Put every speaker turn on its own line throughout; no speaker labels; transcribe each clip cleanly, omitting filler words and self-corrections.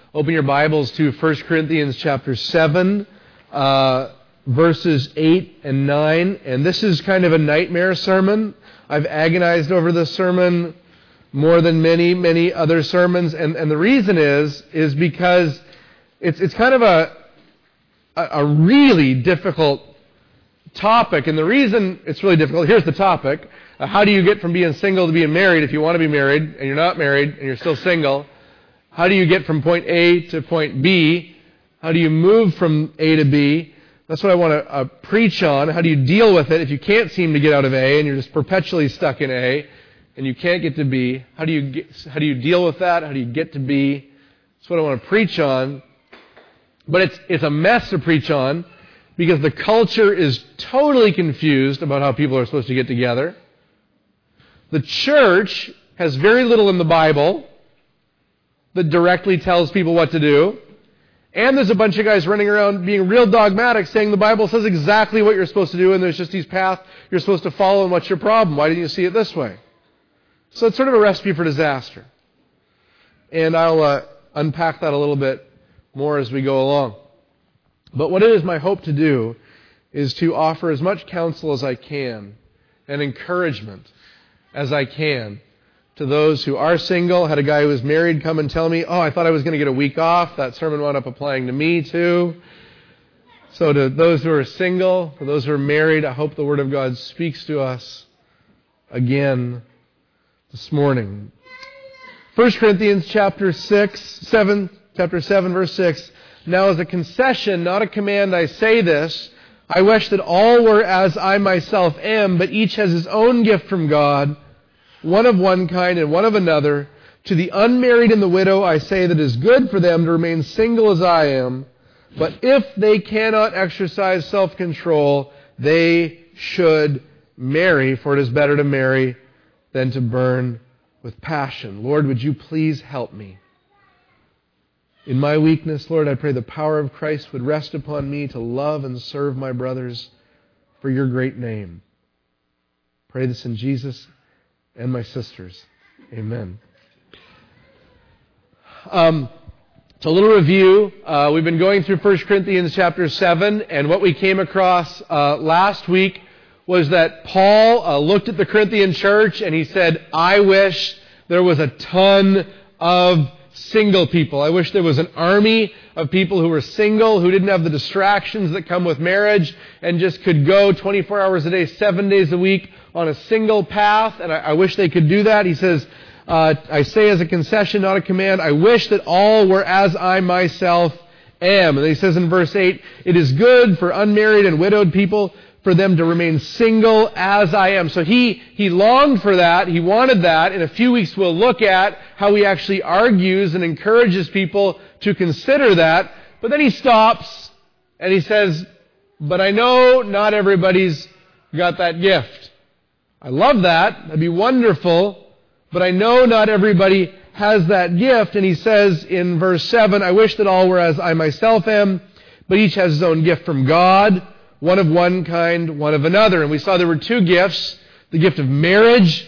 open your Bibles to 1 Corinthians chapter 7, verses 8 and 9. And this is kind of a nightmare sermon. I've agonized over this sermon more than many other sermons. And the reason is because it's kind of a really difficult topic. And the reason it's really difficult, here's the topic. How do you get from being single to being married if you want to be married and you're not married and you're still single? How do you get from point A to point B? How do you move from A to B? That's what I want to preach on. How do you deal with it if you can't seem to get out of A and you're just perpetually stuck in A and you can't get to B? How do you deal with that? How do you get to B? That's what I want to preach on. But it's a mess to preach on because the culture is totally confused about how people are supposed to get together. The church has very little in the Bible that directly tells people what to do. And there's a bunch of guys running around being real dogmatic, saying the Bible says exactly what you're supposed to do, and there's just these paths you're supposed to follow, and what's your problem? Why didn't you see it this way? So it's sort of a recipe for disaster. And I'll unpack that a little bit more as we go along. But what it is my hope to do is to offer as much counsel as I can and encouragement as I can to those who are single. I had a guy who was married come and tell me, I thought I was going to get a week off. That sermon wound up applying to me too. So to those who are single, to those who are married, I hope the Word of God speaks to us again this morning. 1 Corinthians chapter 7, verse 6. Now as a concession, not a command, I say this. I wish that all were as I myself am, but each has his own gift from God, one of one kind and one of another. To the unmarried and the widow I say that it is good for them to remain single as I am, but if they cannot exercise self-control, they should marry, for it is better to marry than to burn with passion. Lord, would you please help me? In my weakness, Lord, I pray the power of Christ would rest upon me to love and serve my brothers for your great name. Pray this in Jesus and my sisters. Amen. So a little review. We've been going through 1 Corinthians chapter 7, and what we came across last week was that Paul looked at the Corinthian church and he said, I wish there was a ton of single people. I wish there was an army of people who were single, who didn't have the distractions that come with marriage, and just could go 24 hours a day, 7 days a week on a single path. And I wish they could do that. He says, I say as a concession, not a command, I wish that all were as I myself am. And then he says in verse 8, it is good for unmarried and widowed people for them to remain single as I am. So he longed for that. He wanted that. In a few weeks we'll look at how he actually argues and encourages people to consider that. But then he stops and he says, but I know not everybody's got that gift. I love that. That'd be wonderful. But I know not everybody has that gift. And he says in verse 7, I wish that all were as I myself am, but each has his own gift from God. One of one kind, one of another. And we saw there were two gifts. The gift of marriage,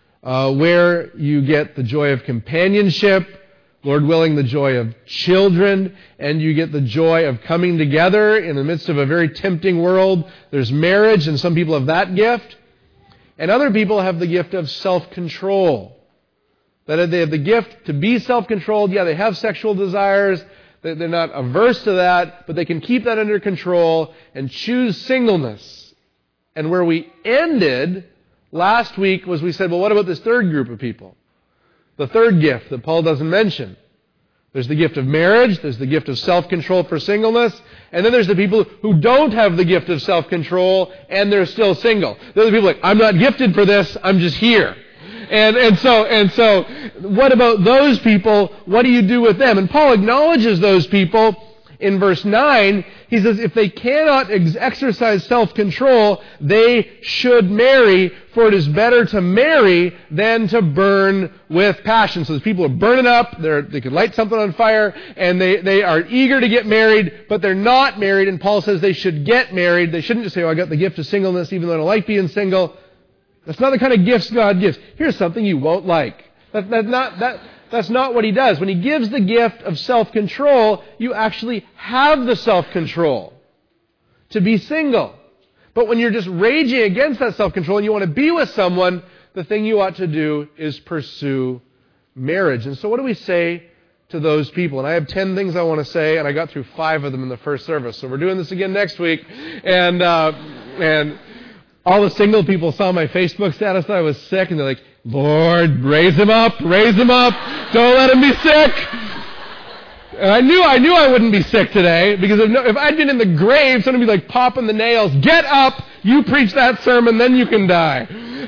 where you get the joy of companionship, Lord willing, the joy of children, and you get the joy of coming together in the midst of a very tempting world. There's marriage, and some people have that gift. And other people have the gift of self-control. That they have the gift to be self-controlled. Yeah, they have sexual desires. They're not averse to that, but they can keep that under control and choose singleness. And where we ended last week was we said, well, what about this third group of people? The third gift that Paul doesn't mention. There's the gift of marriage, there's the gift of self-control for singleness, and then there's the people who don't have the gift of self-control and they're still single. They're the people like, I'm not gifted for this, I'm just here. And so, what about those people? What do you do with them? And Paul acknowledges those people in verse 9. He says, if they cannot exercise self-control, they should marry, for it is better to marry than to burn with passion. So these people are burning up, they could light something on fire, and they are eager to get married, but they're not married, and Paul says they should get married. They shouldn't just say, I got the gift of singleness, even though I don't like being single. That's not the kind of gifts God gives. Here's something you won't like. That's That's not what he does. When he gives the gift of self-control, you actually have the self-control to be single. But when you're just raging against that self-control and you want to be with someone, the thing you ought to do is pursue marriage. And so what do we say to those people? And I have 10 things I want to say, and I got through 5 of them in the first service. So we're doing this again next week. And all the single people saw my Facebook status that I was sick, and they're like, Lord, raise him up, don't let him be sick. And I knew I wouldn't be sick today, because if I'd been in the grave, someone would be like popping the nails, get up, you preach that sermon, then you can die.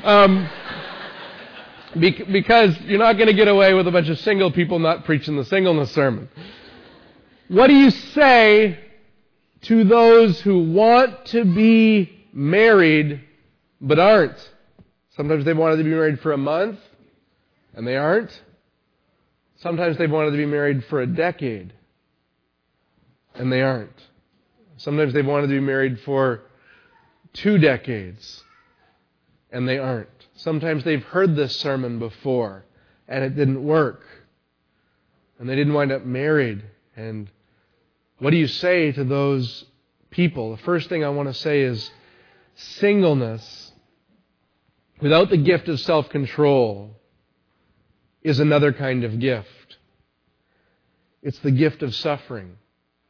Because you're not going to get away with a bunch of single people not preaching the singleness sermon. What do you say to those who want to be married but aren't? Sometimes they've wanted to be married for a month and they aren't. Sometimes they've wanted to be married for a decade and they aren't. Sometimes they've wanted to be married for 2 decades and they aren't. Sometimes they've heard this sermon before and it didn't work and they didn't wind up married. And what do you say to those people? The first thing I want to say is singleness without the gift of self-control is another kind of gift. It's the gift of suffering.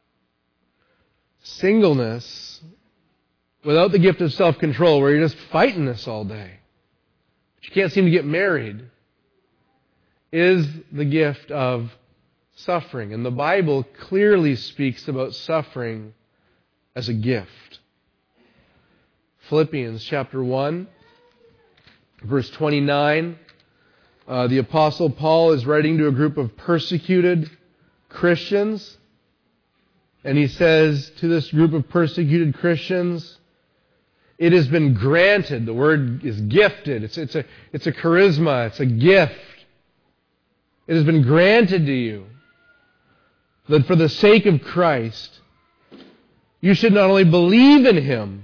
Singleness without the gift of self-control, where you're just fighting this all day, but you can't seem to get married, is the gift of suffering. And the Bible clearly speaks about suffering as a gift. Philippians chapter 1, verse 29, the Apostle Paul is writing to a group of persecuted Christians, and he says to this group of persecuted Christians, it has been granted. The word is gifted. It's a charisma. It's a gift. It has been granted to you that for the sake of Christ, you should not only believe in Him,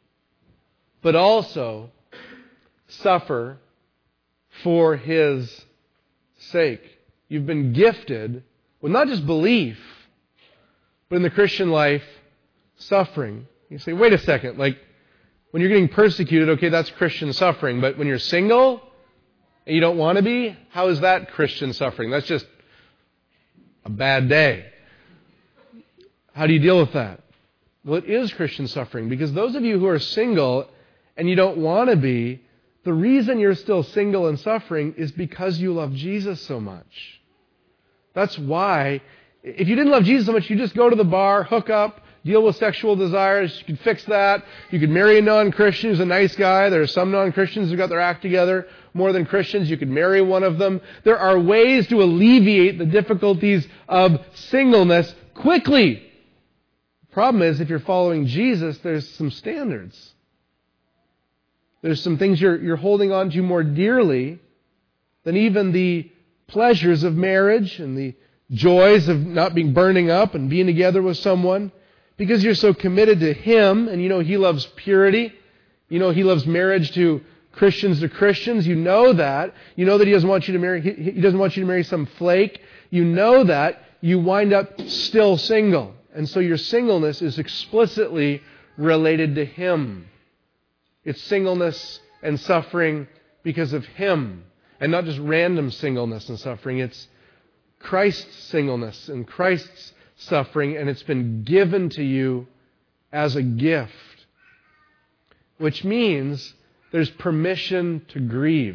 but also suffer for His sake. You've been gifted with not just belief, but in the Christian life, suffering. You say, wait a second, like when you're getting persecuted, okay, that's Christian suffering, but when you're single and you don't want to be, how is that Christian suffering? That's just a bad day. How do you deal with that? Well, it is Christian suffering, because those of you who are single and you don't want to be, the reason you're still single and suffering is because you love Jesus so much. That's why. If you didn't love Jesus so much, you just go to the bar, hook up, deal with sexual desires. You could fix that. You could marry a non-Christian who's a nice guy. There are some non-Christians who got their act together more than Christians. You could marry one of them. There are ways to alleviate the difficulties of singleness quickly. The problem is, if you're following Jesus, there's some standards. There's some things you're holding on to more dearly than even the pleasures of marriage and the joys of not being burning up and being together with someone, because you're so committed to Him, and you know He loves purity. You know He loves marriage to Christians. You know that. You know that He doesn't want you to marry. He doesn't want you to marry some flake. You know that. You wind up still single, and so your singleness is explicitly related to Him. It's singleness and suffering because of Him, and not just random singleness and suffering. It's Christ's singleness and Christ's suffering, and it's been given to you as a gift, which means there's permission to grieve.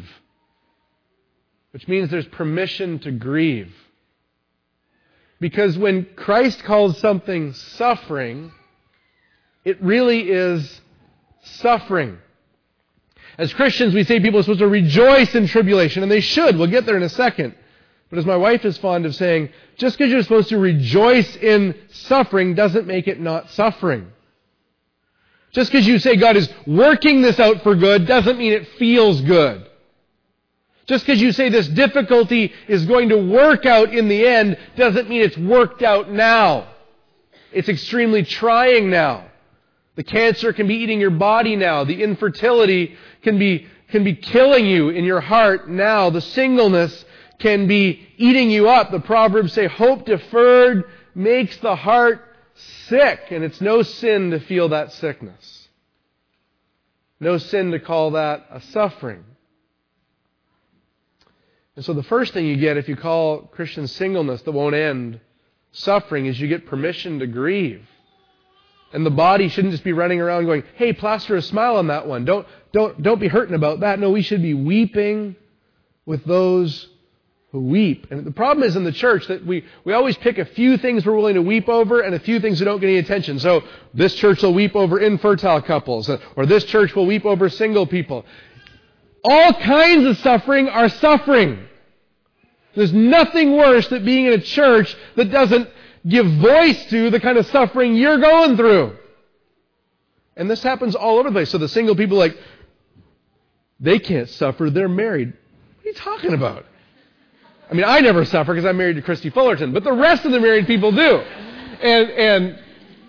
Because when Christ calls something suffering, it really is suffering. As Christians, we say people are supposed to rejoice in tribulation, and they should. We'll get there in a second. But as my wife is fond of saying, just because you're supposed to rejoice in suffering doesn't make it not suffering. Just because you say God is working this out for good doesn't mean it feels good. Just because you say this difficulty is going to work out in the end doesn't mean it's worked out now. It's extremely trying now. The cancer can be eating your body now. The infertility can be killing you in your heart now. The singleness can be eating you up. The Proverbs say, hope deferred makes the heart sick. And it's no sin to feel that sickness. No sin to call that a suffering. And so the first thing you get if you call Christian singleness that won't end suffering is you get permission to grieve. And the body shouldn't just be running around going, hey, plaster a smile on that one. Don't be hurting about that. No, we should be weeping with those who weep. And the problem is in the church that we always pick a few things we're willing to weep over and a few things that don't get any attention. So this church will weep over infertile couples, or this church will weep over single people. All kinds of suffering are suffering. There's nothing worse than being in a church that doesn't give voice to the kind of suffering you're going through. And this happens all over the place. So the single people are like, they can't suffer, they're married. What are you talking about? I mean, I never suffer because I'm married to Christy Fullerton, but the rest of the married people do. And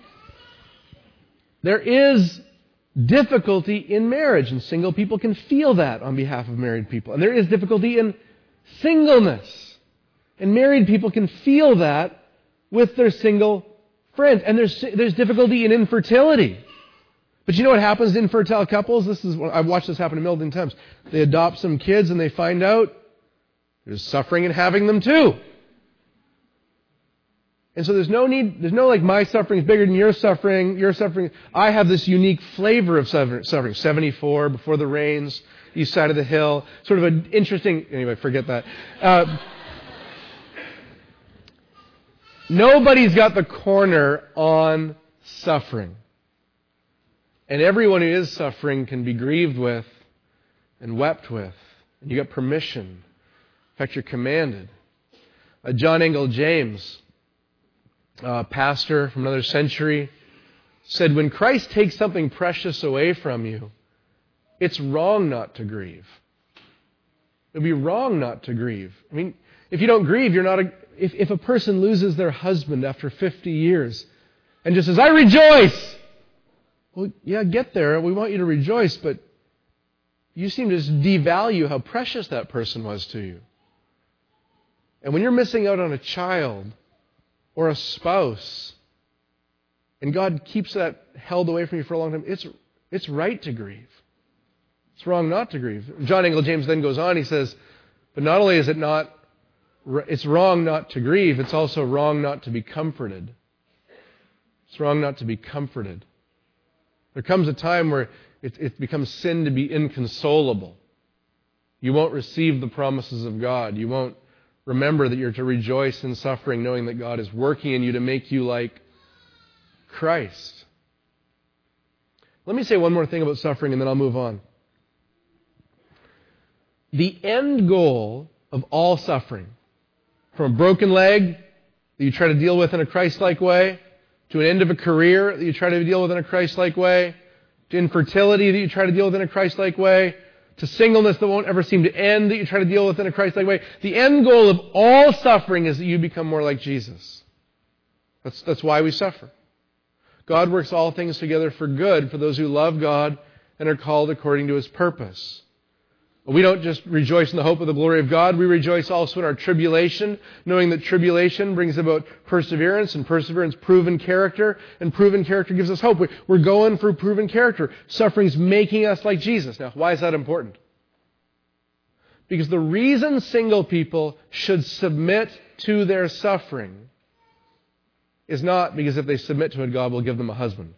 there is difficulty in marriage, and single people can feel that on behalf of married people. And there is difficulty in singleness. And married people can feel that with their single friends. And there's difficulty in infertility. But you know what happens to infertile couples? I've watched this happen a million times. They adopt some kids and they find out there's suffering in having them too. And so there's no like my suffering is bigger than your suffering. I have this unique flavor of suffering. 74, Before the Rains, East Side of the Hill. Sort of an interesting, anyway, forget that. Nobody's got the corner on suffering. And everyone who is suffering can be grieved with and wept with. And you got permission. In fact, you're commanded. John Engel James, pastor from another century, said, when Christ takes something precious away from you, it's wrong not to grieve. It would be wrong not to grieve. I mean, if you don't grieve, you're not if a person loses their husband after 50 years and just says, I rejoice! Well, yeah, get there. We want you to rejoice, but you seem to just devalue how precious that person was to you. And when you're missing out on a child or a spouse, and God keeps that held away from you for a long time, it's right to grieve. It's wrong not to grieve. John Engel James then goes on, he says, but not only is it's wrong not to grieve, it's also wrong not to be comforted. It's wrong not to be comforted. There comes a time where it becomes sin to be inconsolable. You won't receive the promises of God. You won't remember that you're to rejoice in suffering, knowing that God is working in you to make you like Christ. Let me say one more thing about suffering and then I'll move on. The end goal of all suffering, from a broken leg that you try to deal with in a Christ-like way, to an end of a career that you try to deal with in a Christ-like way, to infertility that you try to deal with in a Christ-like way, to singleness that won't ever seem to end that you try to deal with in a Christ-like way. The end goal of all suffering is that you become more like Jesus. That's why we suffer. God works all things together for good for those who love God and are called according to His purpose. We don't just rejoice in the hope of the glory of God. We rejoice also in our tribulation, knowing that tribulation brings about perseverance, and perseverance proven character, and proven character gives us hope. We're going for proven character. Suffering's making us like Jesus. Now, why is that important? Because the reason single people should submit to their suffering is not because if they submit to it, God will give them a husband.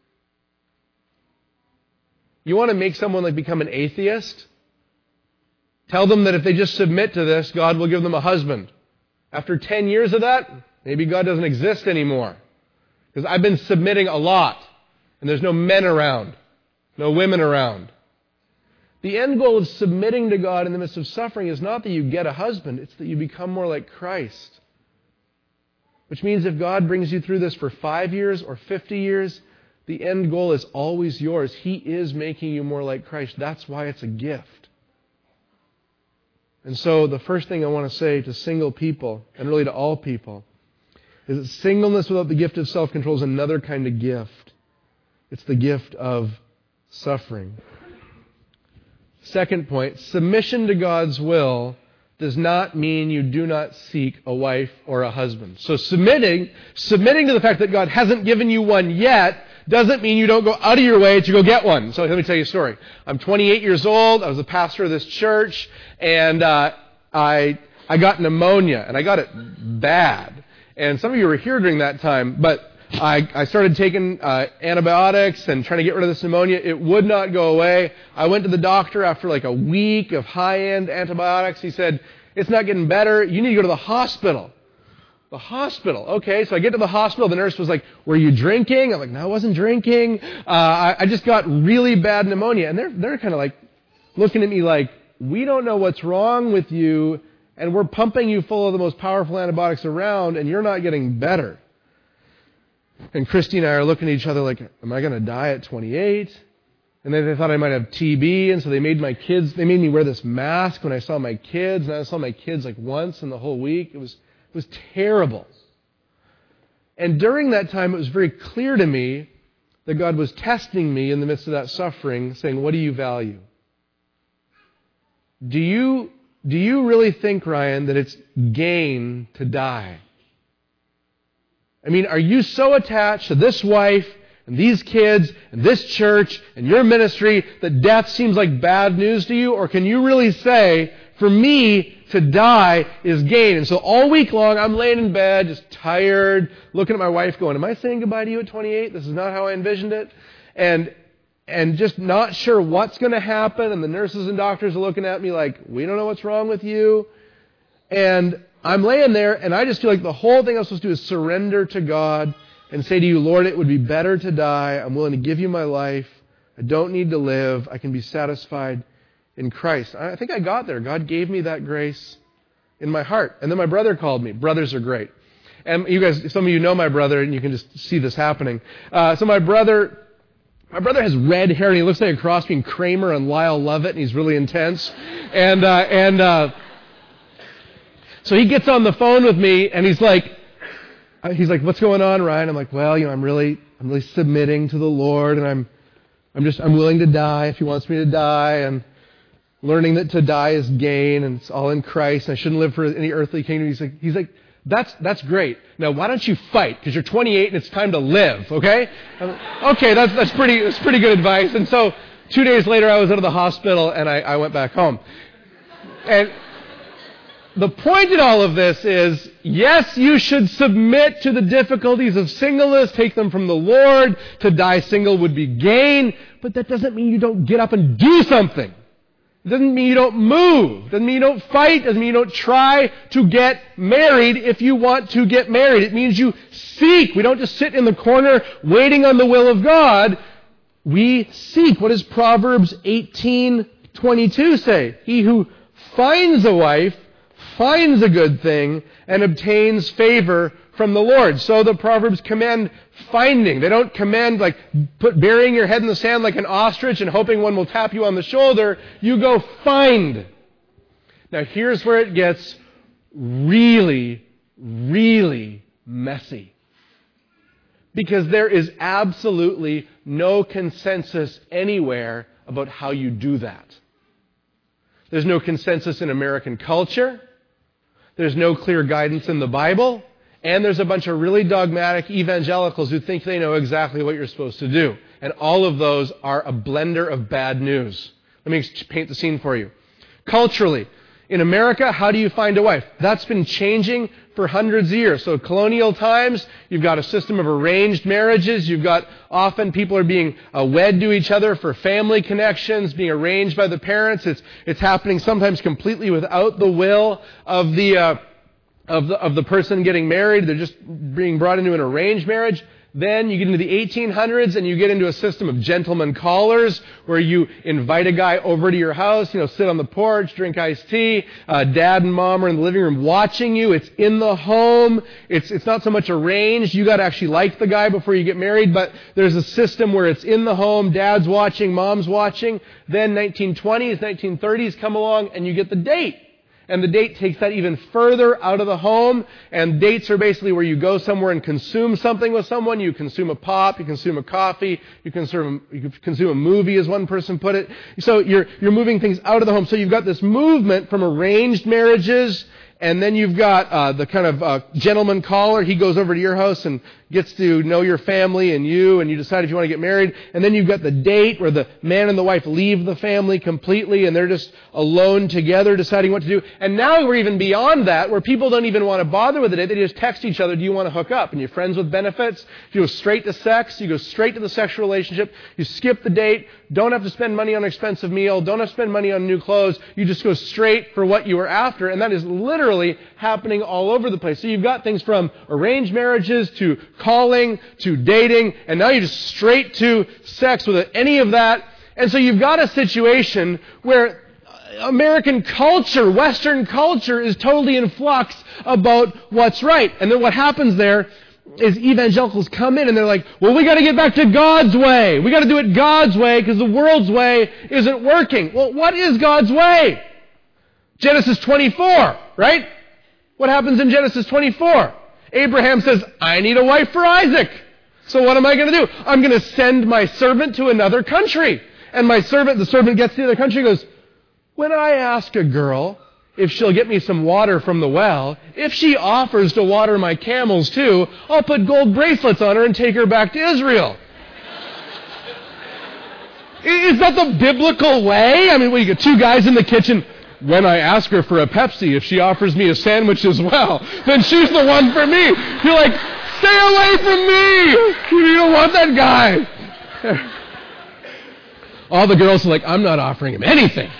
You want to make someone become an atheist? Tell them that if they just submit to this, God will give them a husband. After 10 years of that, maybe God doesn't exist anymore. Because I've been submitting a lot, and there's no men around, no women around. The end goal of submitting to God in the midst of suffering is not that you get a husband, it's that you become more like Christ. Which means if God brings you through this for 5 years or 50 years, the end goal is always yours. He is making you more like Christ. That's why it's a gift. And so the first thing I want to say to single people, and really to all people, is that singleness without the gift of self-control is another kind of gift. It's the gift of suffering. Second point, submission to God's will does not mean you do not seek a wife or a husband. So submitting to the fact that God hasn't given you one yet doesn't mean you don't go out of your way to go get one. So let me tell you a story. I'm 28 years old. I was a pastor of this church, and I got pneumonia, and I got it bad. And some of you were here during that time, but I started taking antibiotics and trying to get rid of this pneumonia. It would not go away. I went to the doctor after like a week of high-end antibiotics. He said, it's not getting better. You need to go to the hospital. The hospital. Okay, so I get to the hospital. The nurse was like, were you drinking? I'm like, no, I wasn't drinking. I just got really bad pneumonia. And they're kind of like looking at me like, we don't know what's wrong with you, and we're pumping you full of the most powerful antibiotics around, and you're not getting better. And Christy and I are looking at each other like, am I going to die at 28? And then they thought I might have TB, and so they made me wear this mask when I saw my kids, and I saw my kids like once in the whole week. It was terrible. And during that time, it was very clear to me that God was testing me in the midst of that suffering, saying, what do you value? Do you really think, Ryan, that it's gain to die? I mean, are you so attached to this wife and these kids and this church and your ministry that death seems like bad news to you? Or can you really say, for me, to die is gain? And so all week long, I'm laying in bed, just tired, looking at my wife going, am I saying goodbye to you at 28? This is not how I envisioned it. And just not sure what's going to happen. And the nurses and doctors are looking at me like, we don't know what's wrong with you. And I'm laying there, and I just feel like the whole thing I'm supposed to do is surrender to God and say to you, Lord, it would be better to die. I'm willing to give you my life. I don't need to live. I can be satisfied in Christ. I think I got there. God gave me that grace in my heart. And then my brother called me. Brothers are great. And you guys, some of you know my brother, and you can just see this happening. So my brother has red hair, and he looks like a cross between Kramer and Lyle Lovett, and he's really intense. So he gets on the phone with me, and he's like, what's going on, Ryan? I'm like, well, I'm really submitting to the Lord, and I'm willing to die if He wants me to die, and learning that to die is gain, and it's all in Christ, and I shouldn't live for any earthly kingdom. He's like, that's great. Now, why don't you fight? Because you're 28 and it's time to live, okay? Okay, that's pretty good advice. And so 2 days later, I was out of the hospital, and I went back home. And the point in all of this is, yes, you should submit to the difficulties of singleness, take them from the Lord. To die single would be gain, but that doesn't mean you don't get up and do something. It doesn't mean you don't move. It doesn't mean you don't fight. It doesn't mean you don't try to get married if you want to get married. It means you seek. We don't just sit in the corner waiting on the will of God. We seek. What does Proverbs 18:22 say? He who finds a wife finds a good thing and obtains favor from the Lord. So the Proverbs commend finding. They don't commend like burying your head in the sand like an ostrich and hoping one will tap you on the shoulder. You go find. Now here's where it gets really, really messy. Because there is absolutely no consensus anywhere about how you do that. There's no consensus in American culture. There's no clear guidance in the Bible. And there's a bunch of really dogmatic evangelicals who think they know exactly what you're supposed to do. And all of those are a blender of bad news. Let me paint the scene for you. Culturally, in America, how do you find a wife? That's been changing for hundreds of years. So colonial times, you've got a system of arranged marriages. You've got often people are being wed to each other for family connections, being arranged by the parents. It's happening sometimes completely without the will of the person getting married. They're just being brought into an arranged marriage. Then you get into the 1800s and you get into a system of gentleman callers where you invite a guy over to your house, sit on the porch, drink iced tea. Dad and mom are in the living room watching you. It's in the home. It's not so much arranged. You got to actually like the guy before you get married, but there's a system where it's in the home. Dad's watching, mom's watching. Then 1920s, 1930s come along and you get the date. And the date takes that even further out of the home. And dates are basically where you go somewhere and consume something with someone. You consume a pop, you consume a coffee, you consume a movie, as one person put it. So you're moving things out of the home. So you've got this movement from arranged marriages. And then you've got the kind of gentleman caller. He goes over to your house and gets to know your family and you decide if you want to get married. And then you've got the date where the man and the wife leave the family completely and they're just alone together deciding what to do. And now we're even beyond that, where people don't even want to bother with the date. They just text each other, do you want to hook up? And you're friends with benefits. You go straight to sex. You go straight to the sexual relationship. You skip the date. Don't have to spend money on an expensive meal. Don't have to spend money on new clothes. You just go straight for what you were after. And that is literally happening all over the place. So you've got things from arranged marriages to calling to dating, and now you're just straight to sex without any of that. And so you've got a situation where American culture, Western culture, is totally in flux about what's right. And then what happens there is evangelicals come in and they're like, well, we got to get back to God's way. We got to do it God's way because the world's way isn't working. Well, what is God's way? Genesis 24, right? What happens in Genesis 24? Abraham says, I need a wife for Isaac. So what am I going to do? I'm going to send my servant to another country. And the servant gets to the other country and goes, when I ask a girl if she'll get me some water from the well, if she offers to water my camels too, I'll put gold bracelets on her and take her back to Israel. Is that the biblical way? I mean, you get two guys in the kitchen. When I ask her for a Pepsi, if she offers me a sandwich as well, then she's the one for me. You're like, stay away from me! You don't want that guy. All the girls are like, I'm not offering him anything.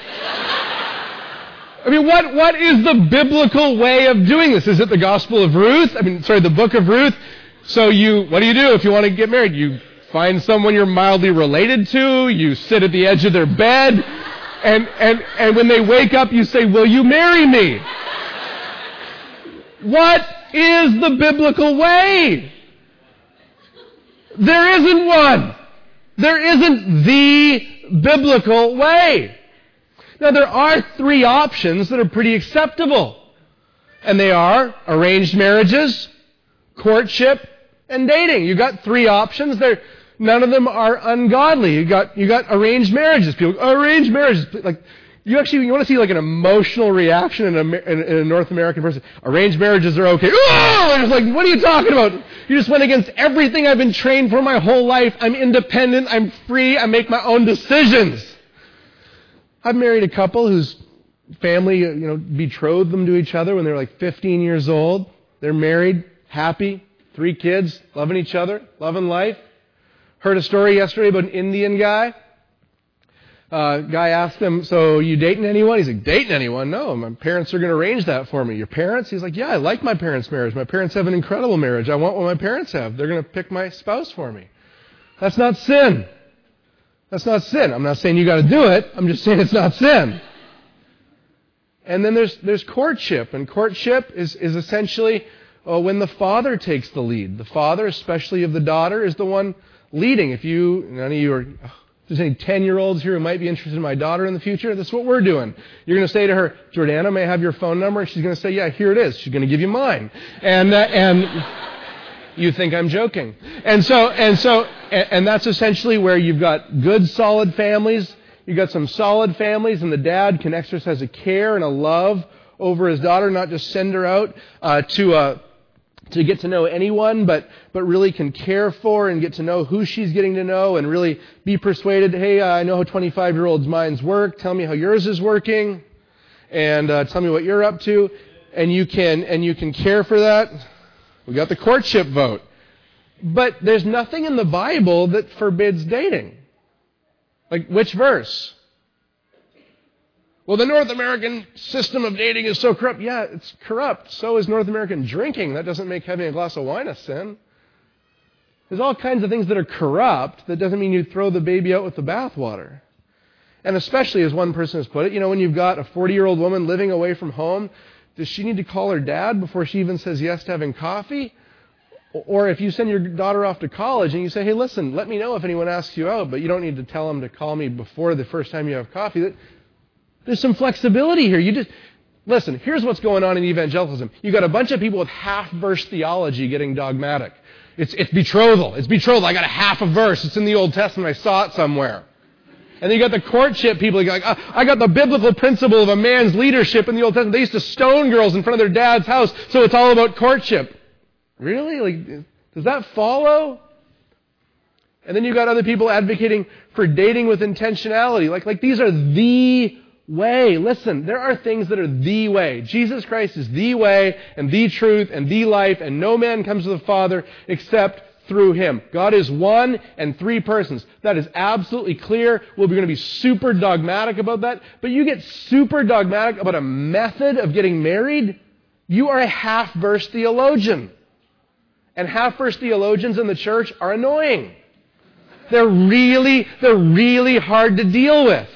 I mean, what is the biblical way of doing this? Is it the Gospel of Ruth? The Book of Ruth? So what do you do if you want to get married? You find someone you're mildly related to, you sit at the edge of their bed, and when they wake up, you say, will you marry me? What is the biblical way? There isn't one. There isn't the biblical way. Now, there are three options that are pretty acceptable. And they are arranged marriages, courtship, and dating. You've got three options. None of them are ungodly. You got arranged marriages. People, arranged marriages. Like, you want to see like an emotional reaction in a North American person. Arranged marriages are okay. Oh! It's like, what are you talking about? You just went against everything I've been trained for my whole life. I'm independent. I'm free. I make my own decisions. I've married a couple whose family, betrothed them to each other when they were like 15 years old. They're married, happy, 3 kids, loving each other, loving life. Heard a story yesterday about an Indian guy. Guy asked him, so you dating anyone? He's like, dating anyone? No, my parents are going to arrange that for me. Your parents? He's like, yeah, I like my parents' marriage. My parents have an incredible marriage. I want what my parents have. They're going to pick my spouse for me. That's not sin. That's not sin. I'm not saying you got to do it. I'm just saying it's not sin. And then there's courtship. And courtship is essentially when the father takes the lead. The father, especially of the daughter, is the one leading. If none of you are, if there's any 10-year-olds here who might be interested in my daughter in the future, that's what we're doing. You're going to say to her, Jordana, may I have your phone number? And she's going to say, yeah, here it is. She's going to give you mine. And you think I'm joking. And that's essentially where you've got good, solid families. You've got some solid families, and the dad can exercise a care and a love over his daughter, not just send her out to get to know anyone, but really can care for and get to know who she's getting to know and really be persuaded, hey, I know how 25-year-olds' minds work. Tell me how yours is working, and tell me what you're up to, and you can care for that. We got the courtship vote. But there's nothing in the Bible that forbids dating. Like, which verse? Well, the North American system of dating is so corrupt. Yeah, it's corrupt. So is North American drinking. That doesn't make having a glass of wine a sin. There's all kinds of things that are corrupt. That doesn't mean you throw the baby out with the bathwater. And especially, as one person has put it, when you've got a 40-year-old woman living away from home, does she need to call her dad before she even says yes to having coffee? Or if you send your daughter off to college and you say, hey, listen, let me know if anyone asks you out, but you don't need to tell them to call me before the first time you have coffee. There's some flexibility here. Listen, here's what's going on in evangelicalism. You've got a bunch of people with half-verse theology getting dogmatic. It's betrothal. It's betrothal. I got a half a verse. It's in the Old Testament. I saw it somewhere. And then you got the courtship people. Like, I got the biblical principle of a man's leadership in the Old Testament. They used to stone girls in front of their dad's house, so it's all about courtship. Really? Like, does that follow? And then you got other people advocating for dating with intentionality. Like these are the way. Listen, there are things that are the way. Jesus Christ is the way and the truth and the life, and no man comes to the Father except through Him. God is one and three persons. That is absolutely clear. We're going to be super dogmatic about that. But you get super dogmatic about a method of getting married, you are a half-verse theologian. And half-verse theologians in the church are annoying. They're really hard to deal with.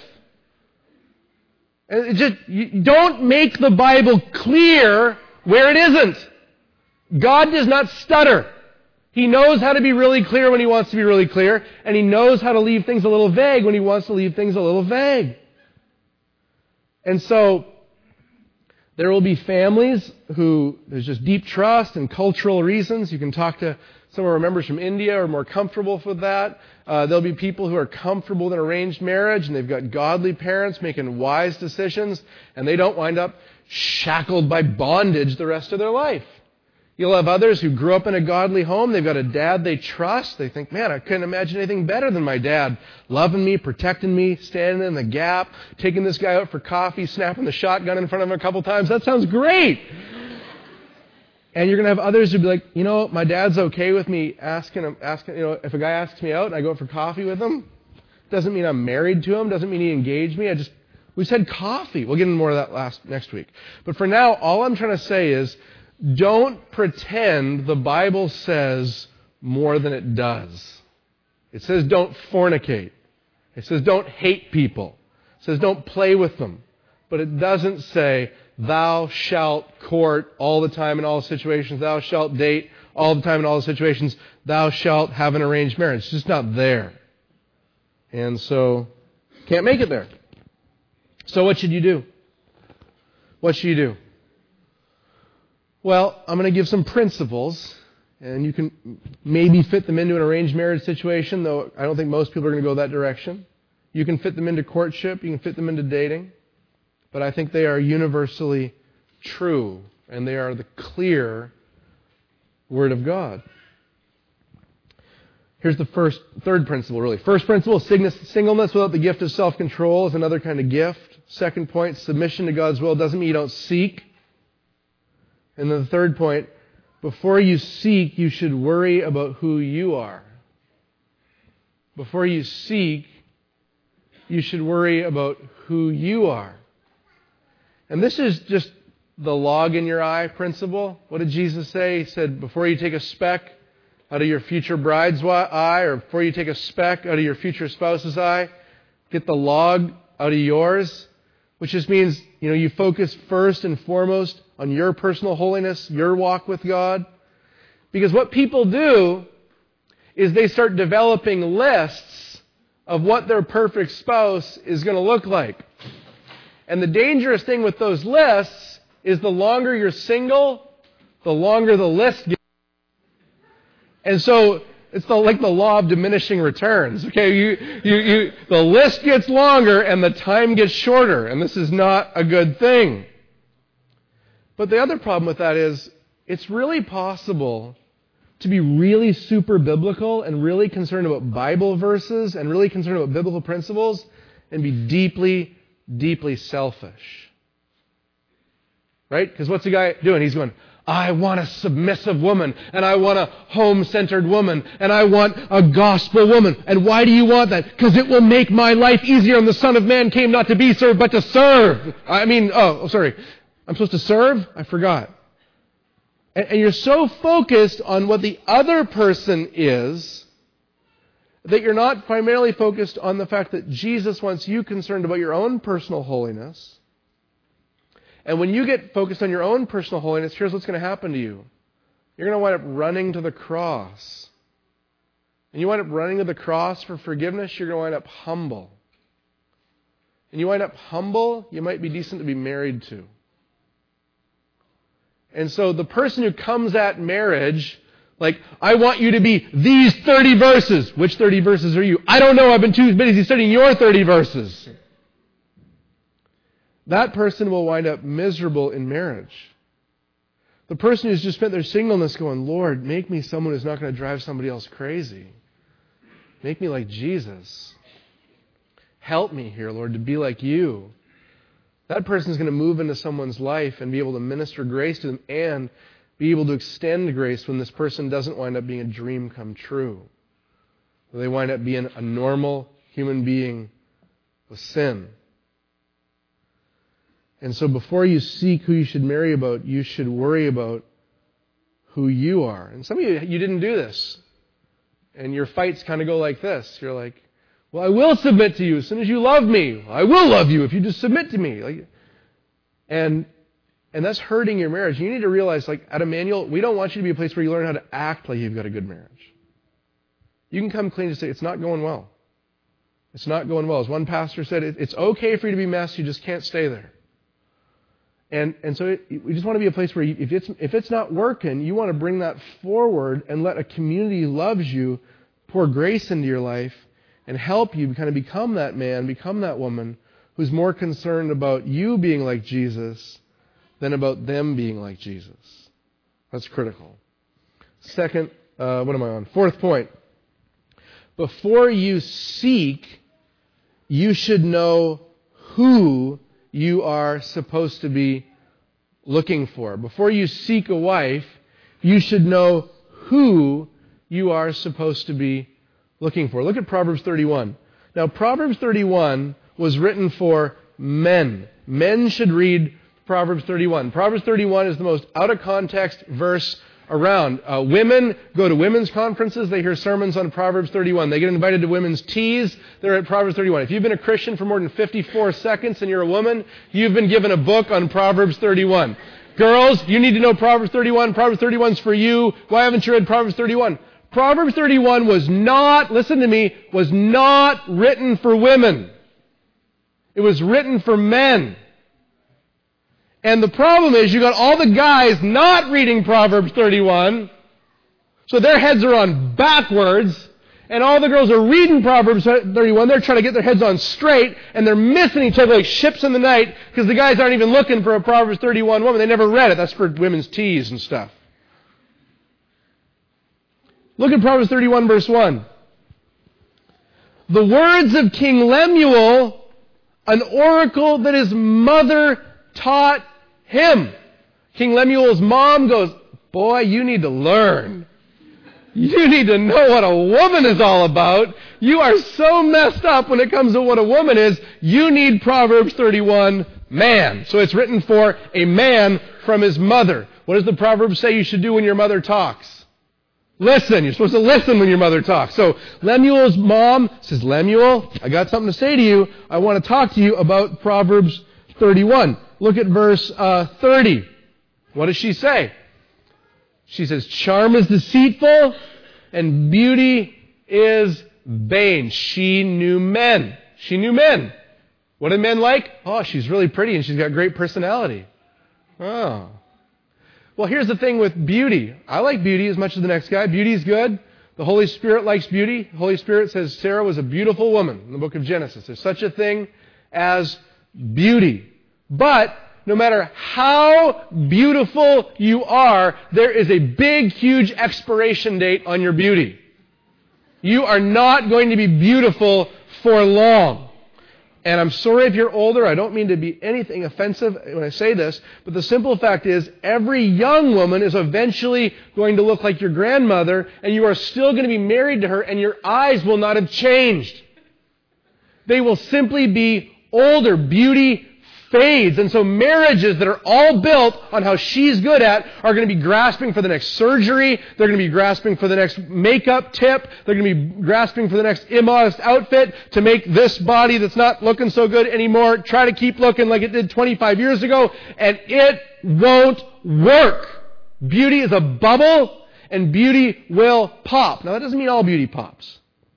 And you don't make the Bible clear where it isn't. God does not stutter. He knows how to be really clear when He wants to be really clear, and He knows how to leave things a little vague when He wants to leave things a little vague. And so, there will be families who there's just deep trust and cultural reasons. You can talk to some of our members from India who are more comfortable with that. There'll be people who are comfortable with an arranged marriage, and they've got godly parents making wise decisions, and they don't wind up shackled by bondage the rest of their life. You'll have others who grew up in a godly home. They've got a dad they trust. They think, man, I couldn't imagine anything better than my dad loving me, protecting me, standing in the gap, taking this guy out for coffee, snapping the shotgun in front of him a couple times. That sounds great. And you're going to have others who be like, you know, my dad's okay with me asking, if a guy asks me out and I go out for coffee with him, doesn't mean I'm married to him, doesn't mean he engaged me. We just had coffee. We'll get into more of that next week. But for now, all I'm trying to say is, don't pretend the Bible says more than it does. It says don't fornicate. It says don't hate people. It says don't play with them. But it doesn't say thou shalt court all the time in all situations. Thou shalt date all the time in all situations. Thou shalt have an arranged marriage. It's just not there. And so, can't make it there. So what should you do? What should you do? Well, I'm going to give some principles, and you can maybe fit them into an arranged marriage situation, though I don't think most people are going to go that direction. You can fit them into courtship, you can fit them into dating, but I think they are universally true, and they are the clear Word of God. Here's the third principle, really. First principle, singleness without the gift of self-control is another kind of gift. Second point, submission to God's will doesn't mean you don't seek. And then the third point, before you seek, you should worry about who you are. Before you seek, you should worry about who you are. And this is just the log in your eye principle. What did Jesus say? He said, before you take a speck out of your future bride's eye, or before you take a speck out of your future spouse's eye, get the log out of yours. Which just means, you focus first and foremost on your personal holiness, your walk with God. Because what people do is they start developing lists of what their perfect spouse is going to look like. And the dangerous thing with those lists is the longer you're single, the longer the list gets. And so it's like the law of diminishing returns. Okay, the list gets longer and the time gets shorter, and this is not a good thing. But the other problem with that is it's really possible to be really super biblical and really concerned about Bible verses and really concerned about biblical principles and be deeply, deeply selfish. Right? Because what's the guy doing? He's going, I want a submissive woman, and I want a home-centered woman, and I want a gospel woman. And why do you want that? Because it will make my life easier, and the Son of Man came not to be served, but to serve. Sorry. I'm supposed to serve? I forgot. And you're so focused on what the other person is that you're not primarily focused on the fact that Jesus wants you concerned about your own personal holiness. And when you get focused on your own personal holiness, here's what's going to happen to you. You're going to wind up running to the cross. And you wind up running to the cross for forgiveness, you're going to wind up humble. And you wind up humble, you might be decent to be married to. And so the person who comes at marriage, like, I want you to be these 30 verses. Which 30 verses are you? I don't know. I've been too busy studying your 30 verses. That person will wind up miserable in marriage. The person who's just spent their singleness going, Lord, make me someone who's not going to drive somebody else crazy. Make me like Jesus. Help me here, Lord, to be like you. That person is going to move into someone's life and be able to minister grace to them and be able to extend grace when this person doesn't wind up being a dream come true. They wind up being a normal human being with sin. And so before you seek who you should marry about, you should worry about who you are. And some of you didn't do this. And your fights kind of go like this. You're like, well, I will submit to you as soon as you love me. I will love you if you just submit to me. And that's hurting your marriage. You need to realize, like, at Emmanuel, we don't want you to be a place where you learn how to act like you've got a good marriage. You can come clean and say, it's not going well. It's not going well. As one pastor said, it's okay for you to be messy, you just can't stay there. And so we just want to be a place where if it's not working, you want to bring that forward and let a community who loves you pour grace into your life and help you kind of become that man, become that woman who's more concerned about you being like Jesus than about them being like Jesus. That's critical. Second, what am I on? Fourth point. Before you seek, you should know who you are supposed to be looking for. Before you seek a wife, you should know who you are supposed to be looking for. Look at Proverbs 31. Now, Proverbs 31 was written for men. Men should read Proverbs 31. Proverbs 31 is the most out-of-context verse around. Women go to women's conferences. They hear sermons on Proverbs 31. They get invited to women's teas. They're at Proverbs 31. If you've been a Christian for more than 54 seconds and you're a woman, you've been given a book on Proverbs 31. Girls, you need to know Proverbs 31. Proverbs 31 is for you. Why haven't you read Proverbs 31? Proverbs 31 was not, listen to me, was not written for women. It was written for men. And the problem is you got all the guys not reading Proverbs 31, so their heads are on backwards, and all the girls are reading Proverbs 31. They're trying to get their heads on straight, and they're missing each other like ships in the night because the guys aren't even looking for a Proverbs 31 woman. They never read it. That's for women's teas and stuff. Look at Proverbs 31, verse 1. The words of King Lemuel, an oracle that his mother taught him. King Lemuel's mom goes, boy, you need to learn. You need to know what a woman is all about. You are so messed up when it comes to what a woman is. You need Proverbs 31, man. So it's written for a man from his mother. What does the Proverbs say you should do when your mother talks? Listen. You're supposed to listen when your mother talks. So Lemuel's mom says, Lemuel, I got something to say to you. I want to talk to you about Proverbs 31. Look at verse 30. What does she say? She says, charm is deceitful and beauty is vain. She knew men. She knew men. What did men like? Oh, she's really pretty and she's got great personality. Oh. Well, here's the thing with beauty. I like beauty as much as the next guy. Beauty's good. The Holy Spirit likes beauty. The Holy Spirit says Sarah was a beautiful woman in the book of Genesis. There's such a thing as beauty. But no matter how beautiful you are, there is a big, huge expiration date on your beauty. You are not going to be beautiful for long. And I'm sorry if you're older. I don't mean to be anything offensive when I say this, but the simple fact is every young woman is eventually going to look like your grandmother, and you are still going to be married to her, and your eyes will not have changed. They will simply be older. Beauty fades. And so marriages that are all built on how she's good at are going to be grasping for the next surgery. They're going to be grasping for the next makeup tip. They're going to be grasping for the next immodest outfit to make this body that's not looking so good anymore try to keep looking like it did 25 years ago. And it won't work. Beauty is a bubble and beauty will pop. Now that doesn't mean all beauty pops.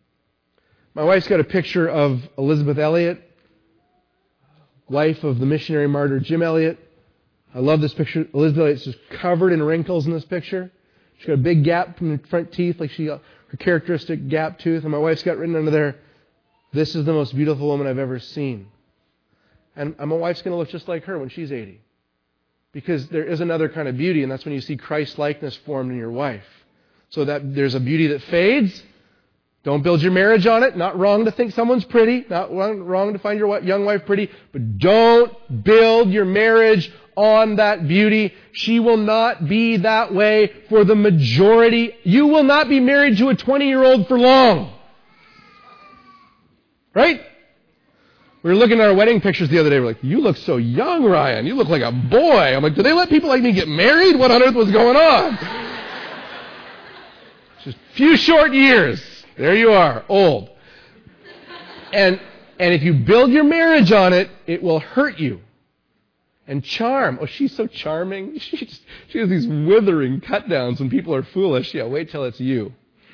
My wife's got a picture of Elizabeth Elliot, wife of the missionary martyr Jim Elliot. I love this picture. Elizabeth is just covered in wrinkles in this picture. She's got a big gap from the front teeth, like her characteristic gap tooth. And my wife's got written under there, "This is the most beautiful woman I've ever seen." And my wife's going to look just like her when she's 80. Because there is another kind of beauty, and that's when you see Christ-likeness formed in your wife. So that there's a beauty that fades. Don't build your marriage on it. Not wrong to think someone's pretty. Not wrong to find your young wife pretty. But don't build your marriage on that beauty. She will not be that way for the majority. You will not be married to a 20-year-old for long. Right? We were looking at our wedding pictures the other day. We're like, "You look so young, Ryan. You look like a boy." I'm like, "Do they let people like me get married? What on earth was going on?" Just a few short years. There you are, old. And if you build your marriage on it, it will hurt you. And charm. Oh, she's so charming. She has these withering cut downs when people are foolish. Yeah, wait till it's you.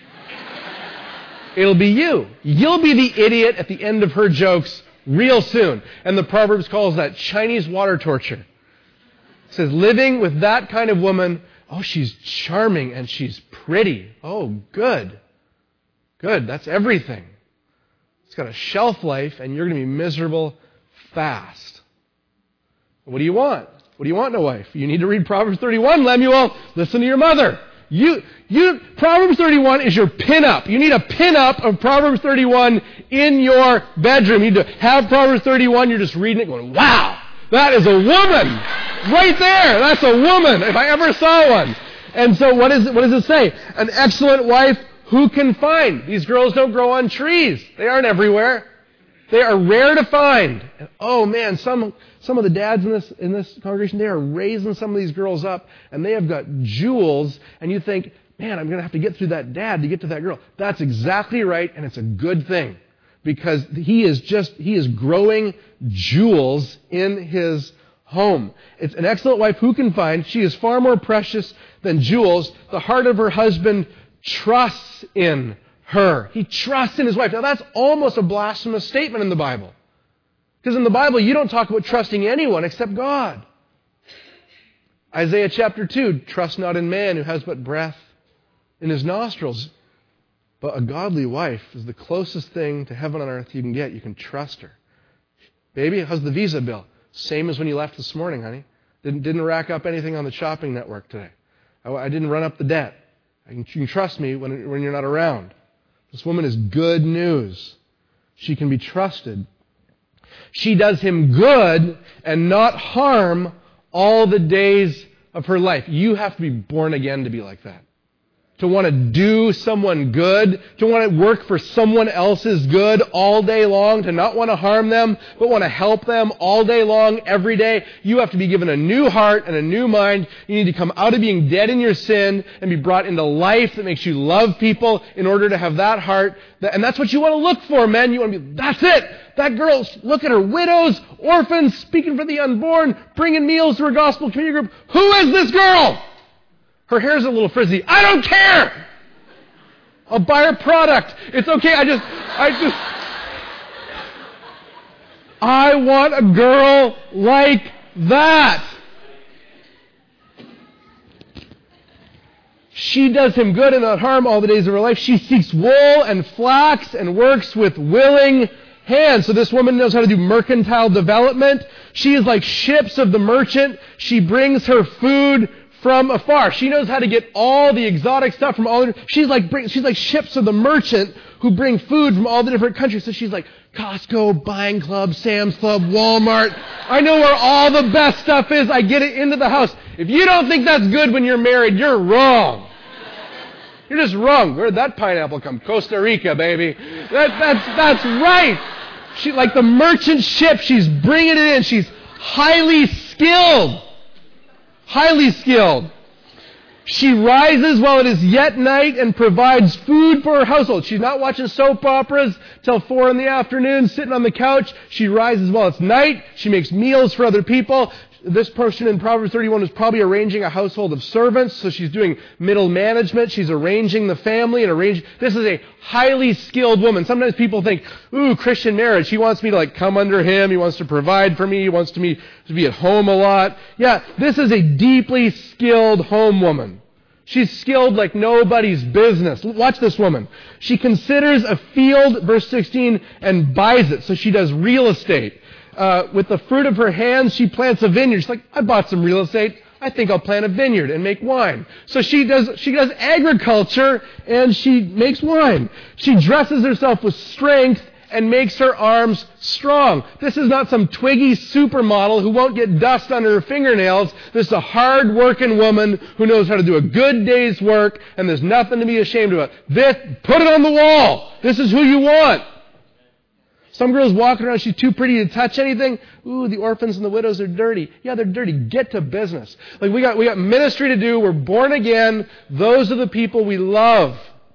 It'll be you. You'll be the idiot at the end of her jokes real soon. And the Proverbs calls that Chinese water torture. It says, living with that kind of woman, oh, she's charming and she's pretty. Oh, good. Good, that's everything. It's got a shelf life and you're going to be miserable fast. What do you want? What do you want in a wife? You need to read Proverbs 31, Lemuel. Listen to your mother. Proverbs 31 is your pin-up. You need a pin-up of Proverbs 31 in your bedroom. You need to have Proverbs 31. You're just reading it going, wow, that is a woman. Right there. That's a woman, if I ever saw one. And so what does it say? An excellent wife who can find? These girls don't grow on trees. They aren't everywhere. They are rare to find. And oh man, some of the dads in this congregation, they are raising some of these girls up, and they have got jewels, and you think, man, I'm going to have to get through that dad to get to that girl. That's exactly right, and it's a good thing. Because he is growing jewels in his home. It's an excellent wife who can find. She is far more precious than jewels. The heart of her husband trusts in her. He trusts in his wife. Now that's almost a blasphemous statement in the Bible. Because in the Bible, you don't talk about trusting anyone except God. Isaiah chapter 2, trust not in man who has but breath in his nostrils. But a godly wife is the closest thing to heaven on earth you can get. You can trust her. Baby, how's the visa bill? Same as when you left this morning, honey. Didn't rack up anything on the shopping network today. I didn't run up the debt. You can trust me when you're not around. This woman is good news. She can be trusted. She does him good and not harm all the days of her life. You have to be born again to be like that. To want to do someone good, to want to work for someone else's good all day long, to not want to harm them, but want to help them all day long, every day. You have to be given a new heart and a new mind. You need to come out of being dead in your sin and be brought into life that makes you love people in order to have that heart. And that's what you want to look for, men. You want to be, that's it. That girl, look at her, widows, orphans, speaking for the unborn, bringing meals to her gospel community group. Who is this girl? Her hair's a little frizzy. I don't care. I'll buy her product. It's okay. I want a girl like that. She does him good and not harm all the days of her life. She seeks wool and flax and works with willing hands. So this woman knows how to do mercantile development. She is like ships of the merchant. She brings her food from afar. She knows how to get all the exotic stuff from all the... She's like ships of the merchant who bring food from all the different countries. So she's like Costco, Buying Club, Sam's Club, Walmart. I know where all the best stuff is. I get it into the house. If you don't think that's good when you're married, you're wrong. You're just wrong. Where'd that pineapple come? Costa Rica, baby. That's right. She, like the merchant ship, she's bringing it in. She's highly skilled. Highly skilled. She rises while it is yet night and provides food for her household. She's not watching soap operas till 4 p.m, sitting on the couch. She rises while it's night. She makes meals for other people. This person in Proverbs 31 is probably arranging a household of servants, so she's doing middle management. She's arranging the family and This is a highly skilled woman. Sometimes people think, ooh, Christian marriage. He wants me to come under him. He wants to provide for me. He wants me to be at home a lot. Yeah, this is a deeply skilled home woman. She's skilled like nobody's business. Watch this woman. She considers a field, verse 16, and buys it. So she does real estate. With the fruit of her hands, she plants a vineyard. She's like, I bought some real estate. I think I'll plant a vineyard and make wine. So she does agriculture and she makes wine. She dresses herself with strength and makes her arms strong. This is not some twiggy supermodel who won't get dust under her fingernails. This is a hard-working woman who knows how to do a good day's work, and there's nothing to be ashamed about. Put it on the wall. This is who you want. Some girls walking around, she's too pretty to touch anything. Ooh, the orphans and the widows are dirty. Yeah, they're dirty. Get to business. We got ministry to do. We're born again. Those are the people we love.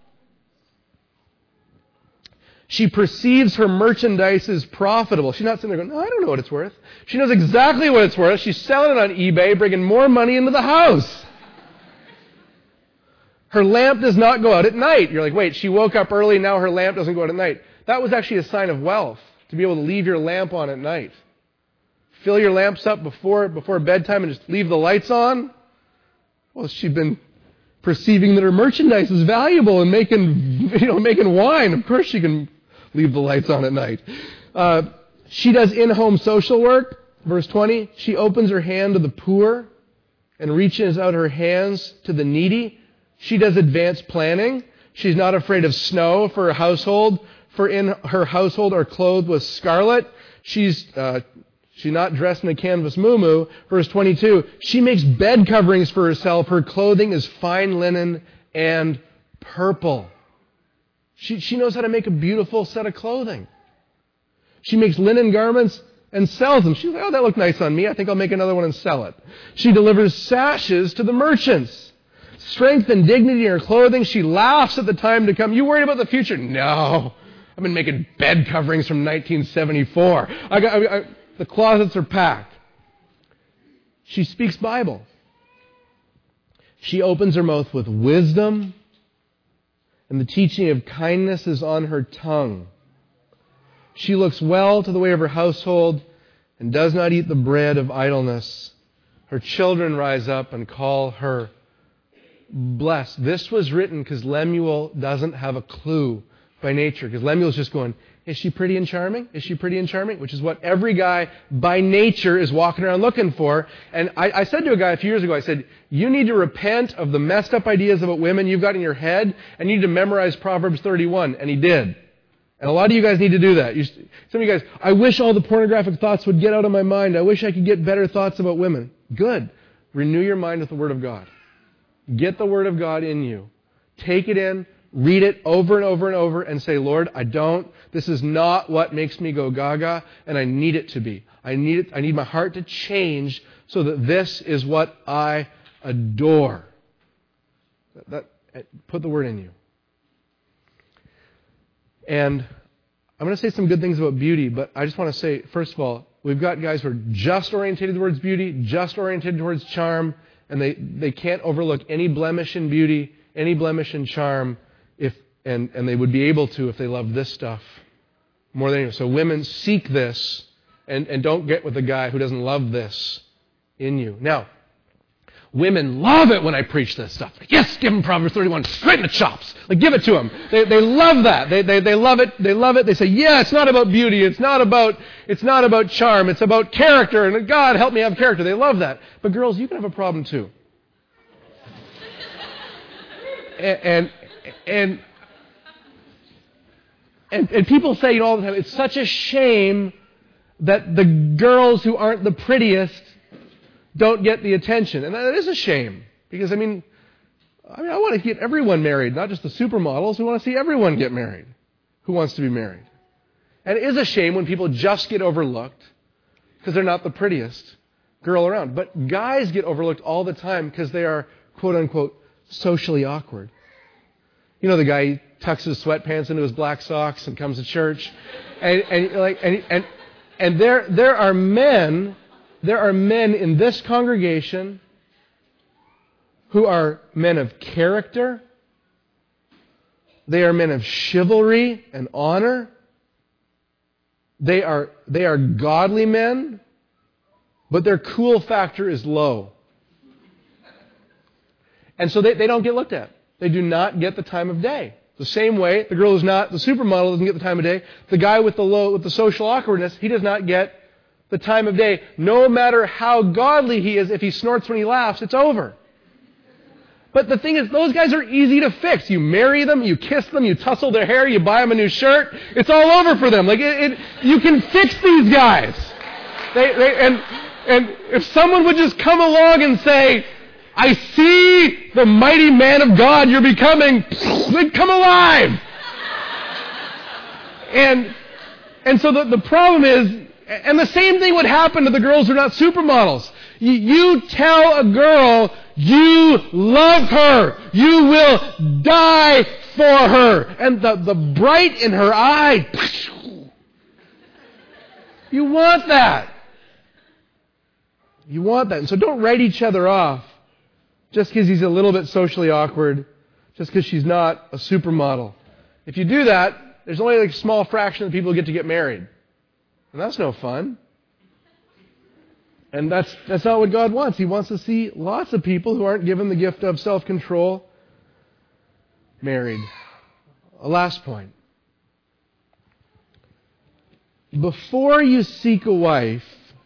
She perceives her merchandise as profitable. She's not sitting there going, no, I don't know what it's worth. She knows exactly what it's worth. She's selling it on eBay, bringing more money into the house. Her lamp does not go out at night. You're like, wait, she woke up early, now her lamp doesn't go out at night. That was actually a sign of wealth, to be able to leave your lamp on at night. Fill your lamps up before bedtime and just leave the lights on. Well, she'd been perceiving that her merchandise is valuable and making wine. Of course she can leave the lights on at night. She does in-home social work. Verse 20, she opens her hand to the poor and reaches out her hands to the needy. She does advanced planning. She's not afraid of snow for her household, for in her household are clothed with scarlet. She's not dressed in a canvas muumuu. Verse 22, she makes bed coverings for herself. Her clothing is fine linen and purple. She knows how to make a beautiful set of clothing. She makes linen garments and sells them. She's like, oh, that looked nice on me. I think I'll make another one and sell it. She delivers sashes to the merchants. Strength and dignity in her clothing. She laughs at the time to come. You worried about the future? No. I've been making bed coverings from 1974. The closets are packed. She speaks Bible. She opens her mouth with wisdom, and the teaching of kindness is on her tongue. She looks well to the way of her household and does not eat the bread of idleness. Her children rise up and call her blessed. This was written because Lemuel doesn't have a clue by nature. Because Lemuel's just going, is she pretty and charming? Is she pretty and charming? Which is what every guy by nature is walking around looking for. And I said to a guy a few years ago, I said, you need to repent of the messed up ideas about women you've got in your head, and you need to memorize Proverbs 31. And he did. And a lot of you guys need to do that. Some of you guys, I wish all the pornographic thoughts would get out of my mind. I wish I could get better thoughts about women. Good. Renew your mind with the Word of God. Get the Word of God in you. Take it in. Read it over and over and over and say, Lord, this is not what makes me go gaga, and I need it to be. I need my heart to change so that this is what I adore. Put the Word in you. And I'm going to say some good things about beauty, but I just want to say, first of all, we've got guys who are just orientated towards beauty, just orientated towards charm, and they can't overlook any blemish in beauty, any blemish in charm, and they would be able to if they love this stuff more than anything. So women, seek this, and don't get with a guy who doesn't love this in you. Now, women love it when I preach this stuff. Yes, give them Proverbs 31 straight in the chops. Give it to them. They love that. They love it. They love it. They say, yeah, it's not about beauty. It's not about charm. It's about character. And God, help me have character. They love that. But girls, you can have a problem too. And people say all the time, it's such a shame that the girls who aren't the prettiest don't get the attention. And that is a shame. Because, I want to get everyone married, not just the supermodels. We want to see everyone get married who wants to be married. And it is a shame when people just get overlooked because they're not the prettiest girl around. But guys get overlooked all the time because they are, quote unquote, socially awkward. You know the guy, he tucks his sweatpants into his black socks and comes to church. And there are men there are men in this congregation who are men of character. They are men of chivalry and honor. They are godly men, but their cool factor is low. And so they don't get looked at. They do not get the time of day. The same way, the girl who's not the supermodel doesn't get the time of day. The guy with the social awkwardness, he does not get the time of day. No matter how godly he is, if he snorts when he laughs, it's over. But the thing is, those guys are easy to fix. You marry them, you kiss them, you tussle their hair, you buy them a new shirt. It's all over for them. You can fix these guys. And if someone would just come along and say, I see the mighty man of God you're becoming, they'd come alive. And so the problem is, and the same thing would happen to the girls who are not supermodels. You tell a girl you love her. You will die for her. And the bright in her eye, you want that. You want that. And so don't write each other off just because he's a little bit socially awkward, just because she's not a supermodel. If you do that, there's only a small fraction of people who get to get married. And that's no fun. And that's not what God wants. He wants to see lots of people who aren't given the gift of self-control married. A last point. Before you seek a wife,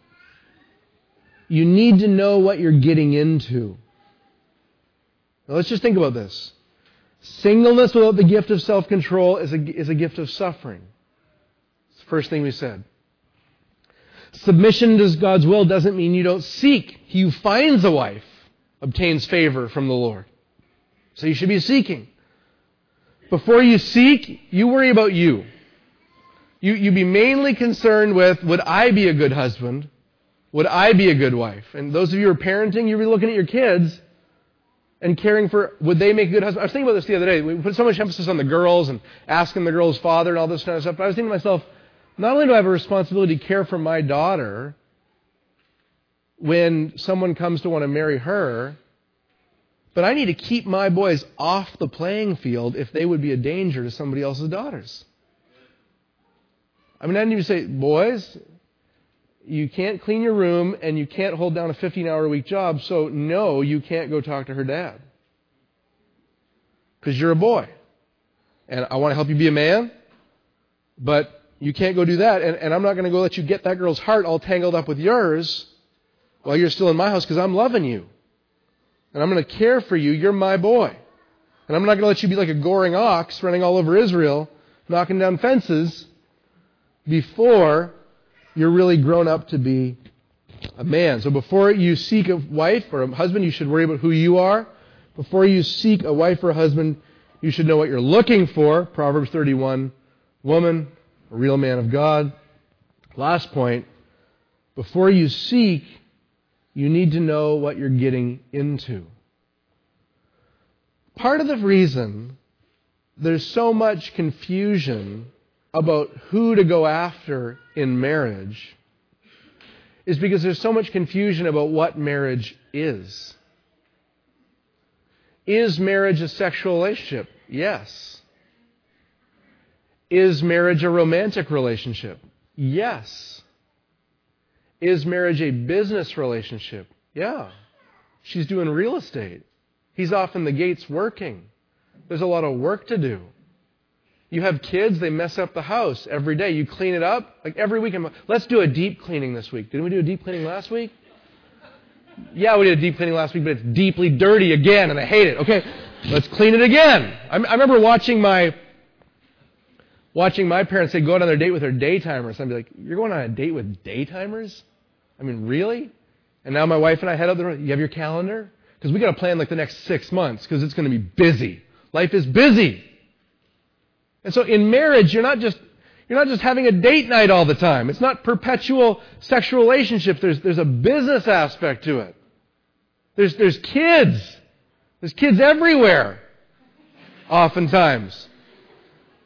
you need to know what you're getting into. Now let's just think about this. Singleness without the gift of self-control is a gift of suffering. It's the first thing we said. Submission to God's will doesn't mean you don't seek. He who finds a wife obtains favor from the Lord. So you should be seeking. Before you seek, you worry about you. You be mainly concerned with, would I be a good husband? Would I be a good wife? And those of you who are parenting, you'll be looking at your kids and caring for, would they make a good husband? I was thinking about this the other day. We put so much emphasis on the girls and asking the girl's father and all this kind of stuff. But I was thinking to myself, not only do I have a responsibility to care for my daughter when someone comes to want to marry her, but I need to keep my boys off the playing field if they would be a danger to somebody else's daughters. I mean, I need to say, boys, you can't clean your room and you can't hold down a 15-hour-a-week job, so no, you can't go talk to her dad. Because you're a boy. And I want to help you be a man, but you can't go do that, and I'm not going to go let you get that girl's heart all tangled up with yours while you're still in my house because I'm loving you. And I'm going to care for you. You're my boy. And I'm not going to let you be like a goring ox running all over Israel, knocking down fences before you're really grown up to be a man. So before you seek a wife or a husband, you should worry about who you are. Before you seek a wife or a husband, you should know what you're looking for. Proverbs 31, woman, a real man of God. Last point, before you seek, you need to know what you're getting into. Part of the reason there's so much confusion about who to go after in marriage is because there's so much confusion about what marriage is. Is marriage a sexual relationship? Yes. Is marriage a romantic relationship? Yes. Is marriage a business relationship? Yeah. She's doing real estate. He's off in the gates working. There's a lot of work to do. You have kids, they mess up the house every day. You clean it up. Like every weekend. Let's do a deep cleaning this week. Didn't we do a deep cleaning last week? Yeah, we did a deep cleaning last week, but it's deeply dirty again, and I hate it. Okay, let's clean it again. I remember watching my parents, they'd go out on their date with their daytimers. I'd be like, you're going on a date with daytimers? I mean, really? And now my wife and I head up the road. You have your calendar? Because we got to plan like the next 6 months because it's going to be busy. Life is busy. And so in marriage, you're not just having a date night all the time. It's not perpetual sexual relationships. There's a business aspect to it. There's kids. There's kids everywhere, oftentimes.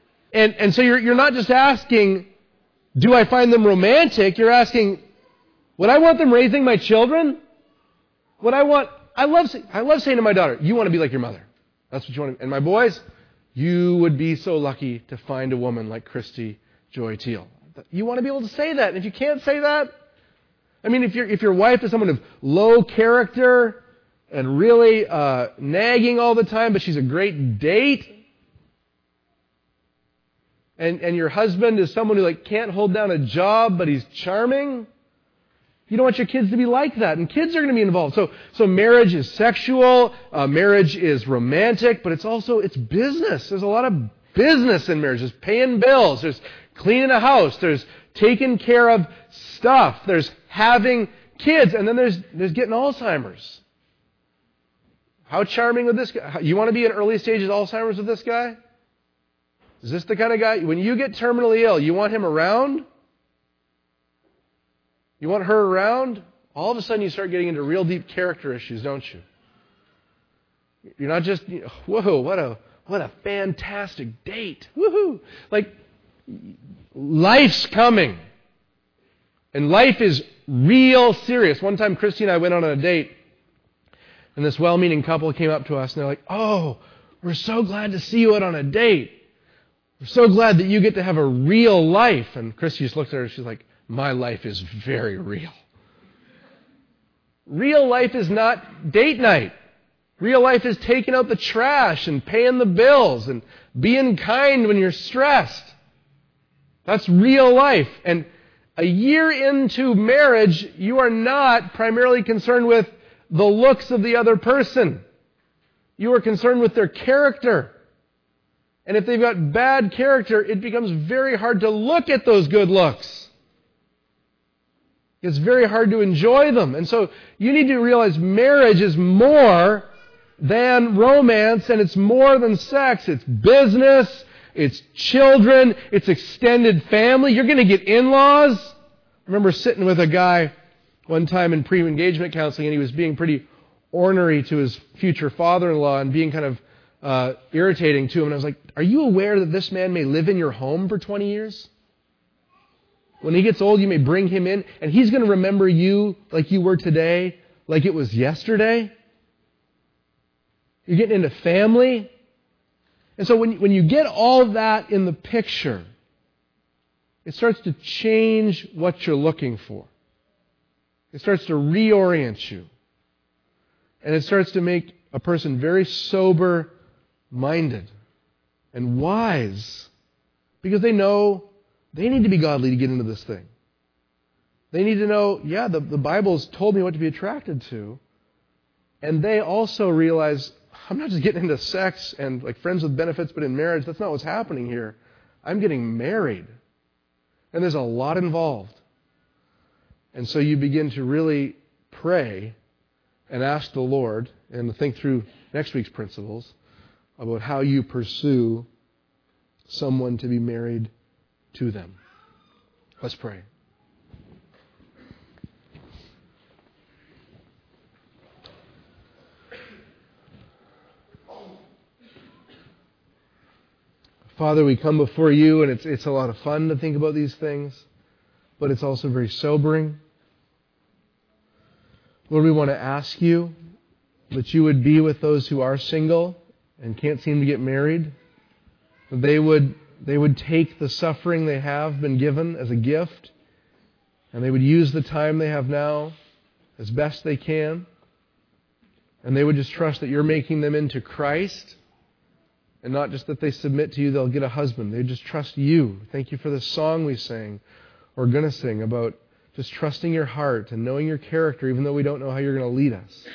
And so you're not just asking, do I find them romantic? You're asking, Would I want them raising my children? I love saying to my daughter, you want to be like your mother. That's what you want to. And my boys, you would be so lucky to find a woman like Christy Joy Teal. You want to be able to say that. And if you can't say that, I mean, if your wife is someone of low character and really nagging all the time, but she's a great date, and your husband is someone who can't hold down a job, but he's charming, you don't want your kids to be like that, and kids are going to be involved. So marriage is sexual, marriage is romantic, but it's business. There's a lot of business in marriage. There's paying bills, there's cleaning a house, there's taking care of stuff, there's having kids, and then there's getting Alzheimer's. How charming would this guy? You want to be in early stages Alzheimer's with this guy? Is this the kind of guy, when you get terminally ill, you want him around? You want her around? All of a sudden you start getting into real deep character issues, don't you? You're not just, whoa, what a fantastic date. Woohoo! Life's coming. And life is real serious. One time Christy and I went on a date, and this well-meaning couple came up to us, and they're like, oh, we're so glad to see you out on a date. We're so glad that you get to have a real life. And Christy just looked at her and she's like, my life is very real. Real life is not date night. Real life is taking out the trash and paying the bills and being kind when you're stressed. That's real life. And a year into marriage, you are not primarily concerned with the looks of the other person. You are concerned with their character. And if they've got bad character, it becomes very hard to look at those good looks. It's very hard to enjoy them. And so you need to realize marriage is more than romance, and it's more than sex. It's business, it's children, it's extended family. You're going to get in-laws. I remember sitting with a guy one time in pre-engagement counseling, and he was being pretty ornery to his future father-in-law and being kind of irritating to him. And I was like, are you aware that this man may live in your home for 20 years? When he gets old, you may bring him in, and he's going to remember you like you were today, like it was yesterday. You're getting into family. And so when you get all that in the picture, it starts to change what you're looking for. It starts to reorient you. And it starts to make a person very sober-minded and wise, because they know they need to be godly to get into this thing. They need to know, the Bible's told me what to be attracted to. And they also realize, I'm not just getting into sex and friends with benefits, but in marriage, that's not what's happening here. I'm getting married. And there's a lot involved. And so you begin to really pray and ask the Lord, and think through next week's principles, about how you pursue someone to be married to them. Let's pray. Father, we come before you, and it's a lot of fun to think about these things, but it's also very sobering. Lord, we want to ask you that you would be with those who are single and can't seem to get married. That they would take the suffering they have been given as a gift, and they would use the time they have now as best they can, and they would just trust that you're making them into Christ, and not just that they submit to you, they'll get a husband. They just trust you. Thank you for the song we sang, or going to sing, about just trusting your heart and knowing your character, even though we don't know how you're going to lead us.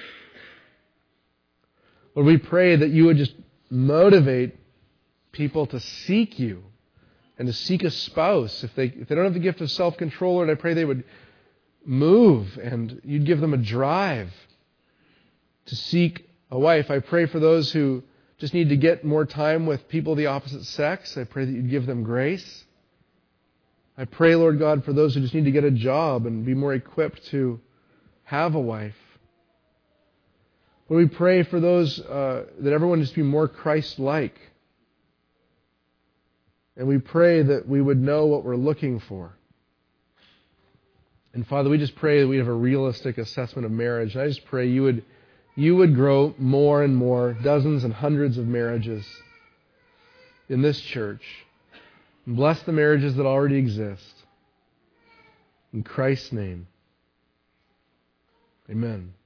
Lord, we pray that you would just motivate people to seek you and to seek a spouse. If they don't have the gift of self-control, Lord, I pray they would move and you'd give them a drive to seek a wife. I pray for those who just need to get more time with people of the opposite sex. I pray that you'd give them grace. I pray, Lord God, for those who just need to get a job and be more equipped to have a wife. Lord, we pray for those, that everyone just be more Christ-like. And we pray that we would know what we're looking for. And Father, we just pray that we have a realistic assessment of marriage. And I just pray you would grow more and more, dozens and hundreds of marriages in this church. And bless the marriages that already exist. In Christ's name, amen.